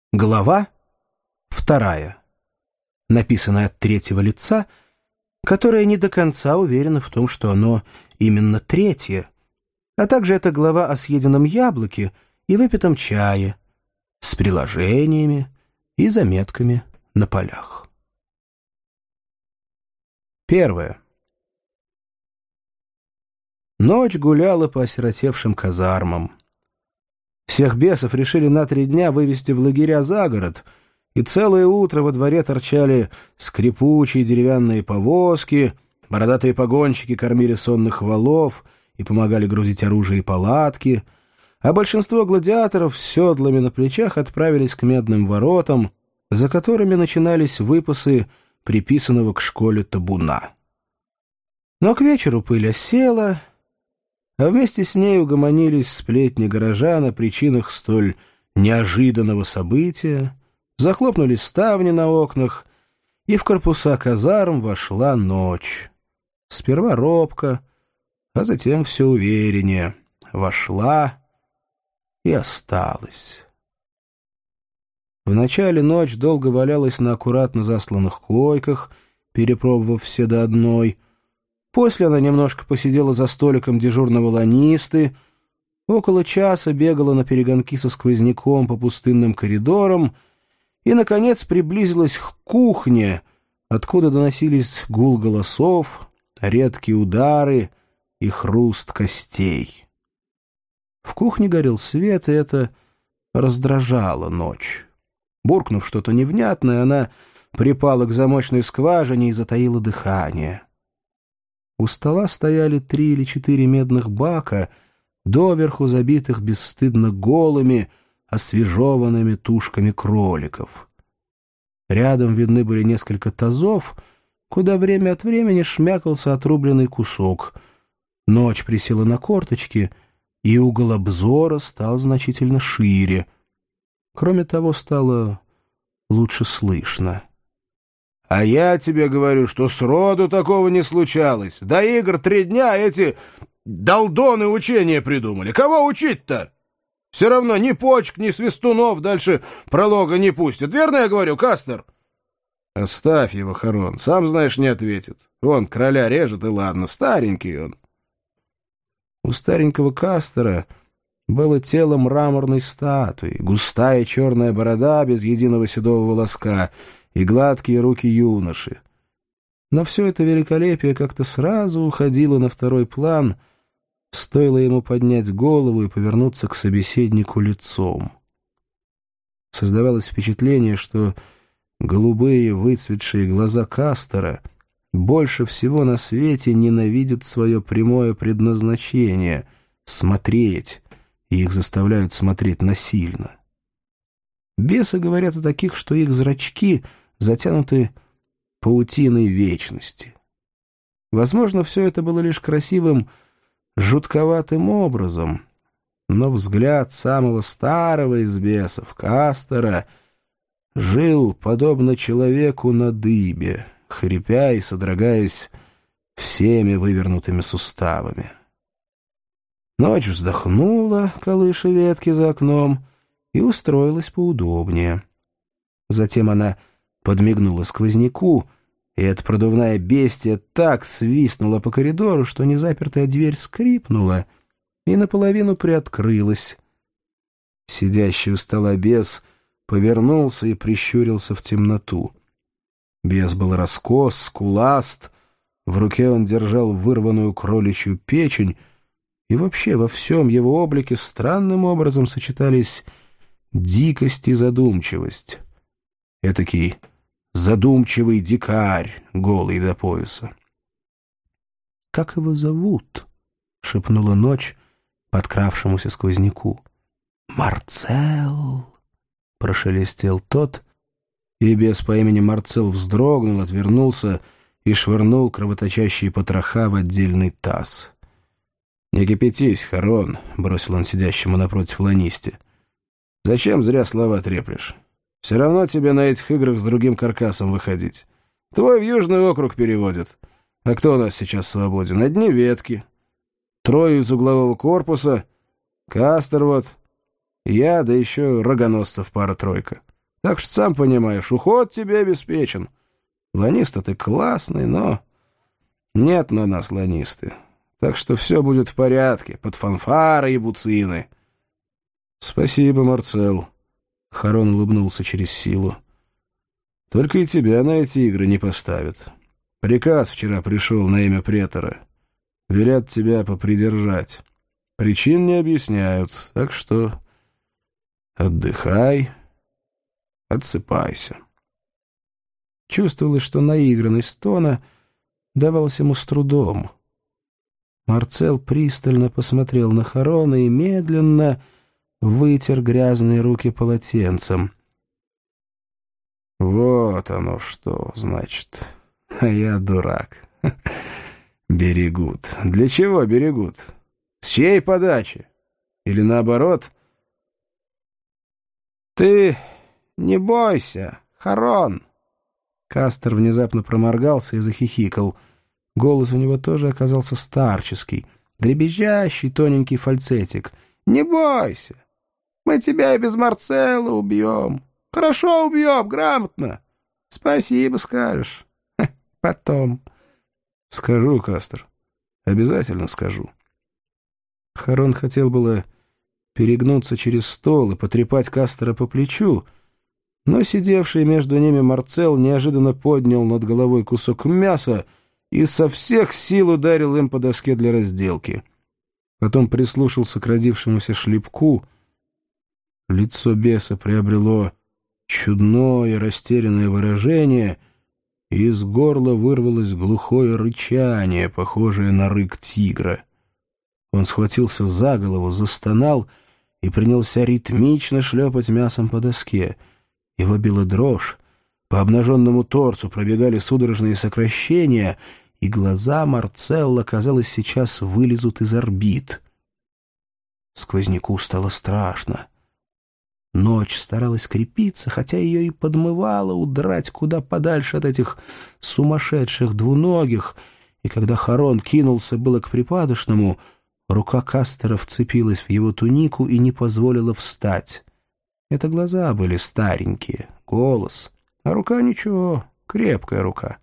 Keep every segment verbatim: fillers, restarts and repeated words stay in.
Глава вторая, написанная от третьего лица, которая не до конца уверена в том, что оно именно третье, а также это глава о съеденном яблоке и выпитом чае с приложениями и заметками на полях. Первое. Ночь гуляла по осиротевшим казармам. Всех бесов решили на три дня вывести в лагеря за город, и целое утро во дворе торчали скрипучие деревянные повозки, бородатые погонщики кормили сонных волов и помогали грузить оружие и палатки, а большинство гладиаторов с седлами на плечах отправились к медным воротам, за которыми начинались выпасы приписанного к школе табуна. Но к вечеру пыль осела, а вместе с ней угомонились сплетни горожан о причинах столь неожиданного события, захлопнулись ставни на окнах, и в корпуса казарм вошла ночь. Сперва робко, а затем все увереннее. Вошла и осталась. Вначале ночь долго валялась на аккуратно засланных койках, перепробовав все до одной. После она немножко посидела за столиком дежурного ланисты, около часа бегала на перегонки со сквозняком по пустынным коридорам и, наконец, приблизилась к кухне, откуда доносились гул голосов, редкие удары и хруст костей. В кухне горел свет, и это раздражало ночь. Буркнув что-то невнятное, она припала к замочной скважине и затаила дыхание. У стола стояли три или четыре медных бака, доверху забитых бесстыдно голыми, освежеванными тушками кроликов. Рядом видны были несколько тазов, куда время от времени шмякался отрубленный кусок. Ночь присела на корточки, и угол обзора стал значительно шире. Кроме того, стало лучше слышно. «А я тебе говорю, что сроду такого не случалось. До игр три дня эти долдоны учения придумали. Кого учить-то? Все равно ни почек, ни свистунов дальше пролога не пустят. Верно я говорю, Кастер?» «Оставь его, Харон, сам знаешь, не ответит. Он короля режет, и ладно, старенький он». У старенького Кастера было тело мраморной статуи, густая черная борода без единого седого волоска и гладкие руки юноши. Но все это великолепие как-то сразу уходило на второй план, стоило ему поднять голову и повернуться к собеседнику лицом. Создавалось впечатление, что голубые выцветшие глаза Кастера больше всего на свете ненавидят свое прямое предназначение — смотреть, и их заставляют смотреть насильно. Бесы говорят о таких, что их зрачки затянуты паутиной вечности. Возможно, все это было лишь красивым, жутковатым образом, но взгляд самого старого из бесов, Кастера, жил, подобно человеку на дыбе, хрипя и содрогаясь всеми вывернутыми суставами. Ночь вздохнула, колыша ветки за окном, и устроилась поудобнее. Затем она подмигнула сквозняку, и эта продувная бестия так свистнула по коридору, что незапертая дверь скрипнула и наполовину приоткрылась. Сидящий у стола бес повернулся и прищурился в темноту. Бес был раскос, скуласт, в руке он держал вырванную кроличью печень, и вообще во всем его облике странным образом сочетались дикость и задумчивость. Этакий задумчивый дикарь, голый до пояса. «Как его зовут?» — шепнула ночь подкравшемуся сквозняку. «Марцел!» — прошелестел тот, и бес по имени Марцел вздрогнул, отвернулся и швырнул кровоточащие потроха в отдельный таз. «Не кипятись, Харон», — бросил он сидящему напротив ланисте. «Зачем зря слова треплешь? Все равно тебе на этих играх с другим каркасом выходить. Твой в Южный округ переводят. А кто у нас сейчас свободен? Одни ветки. Трое из углового корпуса, Кастер вот, я, да еще рогоносцев пара-тройка. Так что, сам понимаешь, уход тебе обеспечен. Ланиста ты классный, но нет на нас ланисты. Так что все будет в порядке, под фанфары и буцины. Спасибо, Марцел. Харон улыбнулся через силу. Только и тебя на эти игры не поставят. Приказ вчера пришел на имя претора. Велят тебя попридержать. Причин не объясняют, так что отдыхай, отсыпайся. Чувствовалось, что наигранность тона давалась ему с трудом. Марцел пристально посмотрел на Харона и медленно вытер грязные руки полотенцем. «Вот оно что, значит. А я дурак. Берегут. Для чего берегут? С чьей подачи? Или наоборот?» «Ты не бойся, Харон!» Кастер внезапно проморгался и захихикал. Голос у него тоже оказался старческий, дребезжащий тоненький фальцетик. «Не бойся! Мы тебя и без Марцелла убьем. Хорошо убьем, грамотно. Спасибо скажешь. Ха, потом». «Скажу, Кастер. Обязательно скажу». Харон хотел было перегнуться через стол и потрепать Кастера по плечу, но сидевший между ними Марцел неожиданно поднял над головой кусок мяса и со всех сил ударил им по доске для разделки. Потом прислушался к родившемуся шлепку. Лицо беса приобрело чудное растерянное выражение, и из горла вырвалось глухое рычание, похожее на рык тигра. Он схватился за голову, застонал и принялся ритмично шлепать мясом по доске. Его била дрожь, по обнаженному торцу пробегали судорожные сокращения, и глаза Марцелла, казалось, сейчас вылезут из орбит. Сквозняку стало страшно. Ночь старалась крепиться, хотя ее и подмывало удрать куда подальше от этих сумасшедших двуногих, и когда Харон кинулся было к припадочному, рука Кастера вцепилась в его тунику и не позволила встать. Это глаза были старенькие, голос, а рука ничего, крепкая рука.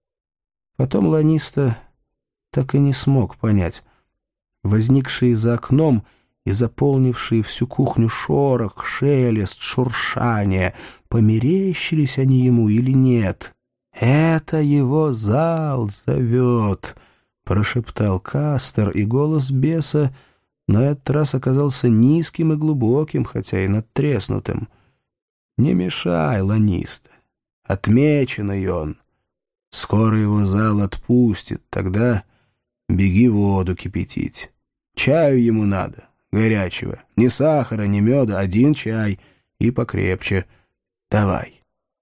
Потом Ланиста так и не смог понять. Возникшие за окном и заполнившие всю кухню шорох, шелест, шуршание, померещились они ему или нет. «Это его зал зовет», — прошептал Кастер, и голос беса на этот раз оказался низким и глубоким, хотя и надтреснутым. «Не мешай, Ланиста. Отмеченный он. Скоро его зал отпустит, тогда беги воду кипятить. Чаю ему надо, горячего. Ни сахара, ни меда, один чай и покрепче. Давай».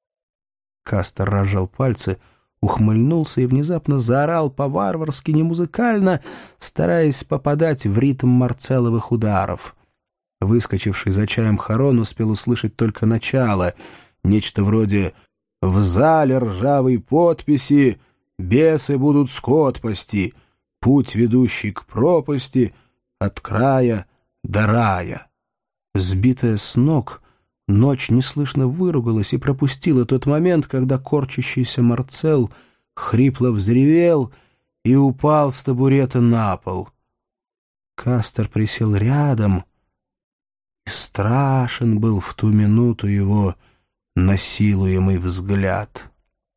Кастер разжал пальцы, ухмыльнулся и внезапно заорал по-варварски немузыкально, стараясь попадать в ритм Марцелловых ударов. Выскочивший за чаем Харон успел услышать только начало, нечто вроде «В зале ржавой подписи бесы будут скот пасти, путь, ведущий к пропасти, от края до рая». Сбитая с ног, ночь неслышно выругалась и пропустила тот момент, когда корчащийся Марцел хрипло взревел и упал с табурета на пол. Кастер присел рядом, и страшен был в ту минуту его насилуемый взгляд.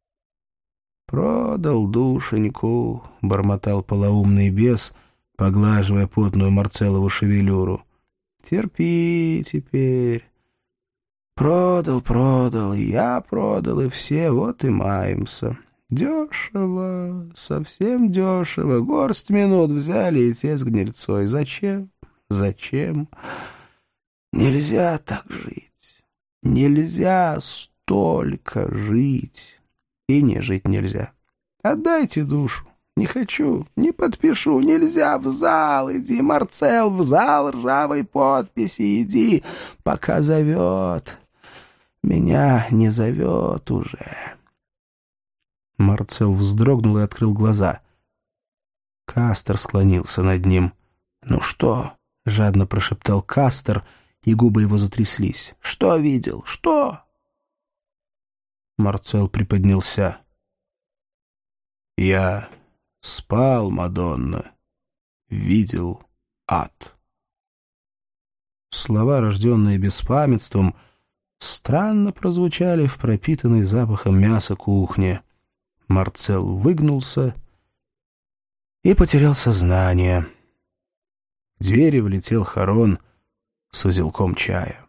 «Продал душеньку», — бормотал полоумный бес, поглаживая потную Марцеллову шевелюру. «Терпи теперь». «Продал, продал, и я продал, и все, вот и маемся. Дешево, совсем дешево. Горсть минут взяли, и те с гнильцой. Зачем? Зачем? Нельзя так жить. Нельзя столько жить. И не жить нельзя. Отдайте душу. Не хочу, не подпишу. Нельзя в зал иди, Марцел, в зал ржавой подписи иди, пока зовет. Меня не зовет уже». Марцел вздрогнул и открыл глаза. Кастер склонился над ним. «Ну что?» — жадно прошептал Кастер, и губы его затряслись. «Что видел? Что?» Марцел приподнялся. «Я спал, Мадонна, видел ад». Слова, рожденные беспамятством, странно прозвучали в пропитанной запахом мяса кухне. Марцел выгнулся и потерял сознание. В двери влетел Харон с узелком чая.